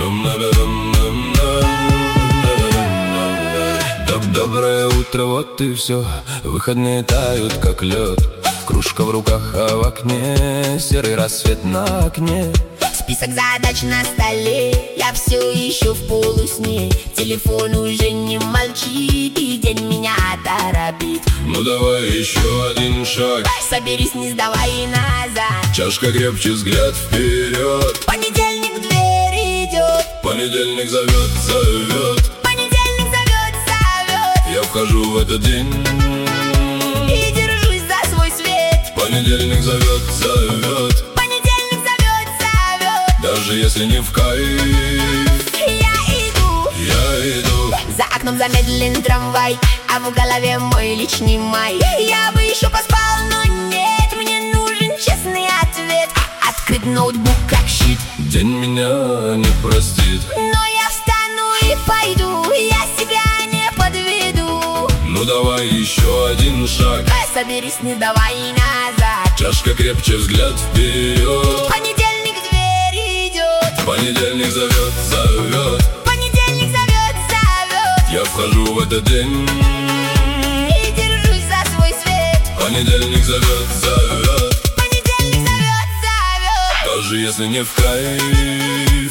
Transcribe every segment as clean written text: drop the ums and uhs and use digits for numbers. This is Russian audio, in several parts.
Доброе утро, вот и все. Выходные тают, как лед. Кружка в руках, а в окне серый рассвет на окне. Список задач на столе, я все ищу в полусне. Телефон уже не молчит, и день меня торопит. Ну давай еще один шаг. Соберись, не сдавай назад. Чашка крепче, взгляд вперед. Понедельник в дверь идет. Понедельник зовет, зовет. Понедельник зовет, зовет. Я вхожу в этот день и держусь за свой свет. Понедельник зовет, зовет. Понедельник зовет, зовет. Даже если не в кайф, я иду. За окном замедлен трамвай, а в голове мой личный май. Я бы еще поспал, но нет, мне нужен честный ответ. Открыть ноутбук как щит. День меня не простит. Но я встану и пойду, я себя не подведу. Ну давай еще один шаг. Соберись, не давай назад. Чашка крепче, взгляд вперед. Понедельник в дверь идет. Понедельник зовет, зовет. Понедельник зовет, зовет. Я вхожу в этот день и держусь за свой свет. Понедельник зовет, зовет. Понедельник зовет, зовет. Даже если не в кайф,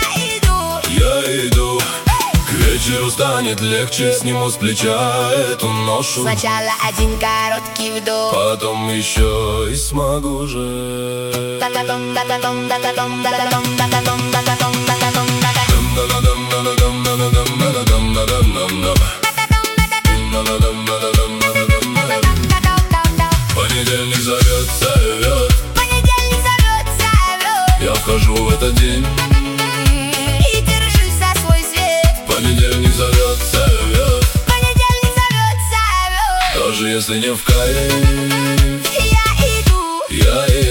я иду. К вечеру станет легче, сниму с плеча эту ношу. Сначала один короткий вдох, потом еще и смогу же. Понедельник зовет, зовет. Понедельник зовет, зовет. Я вхожу в этот день и держусь за свой свет. Понедельник зовет, зовет. Понедельник зовет, зовет. Даже если не в кайф, я иду.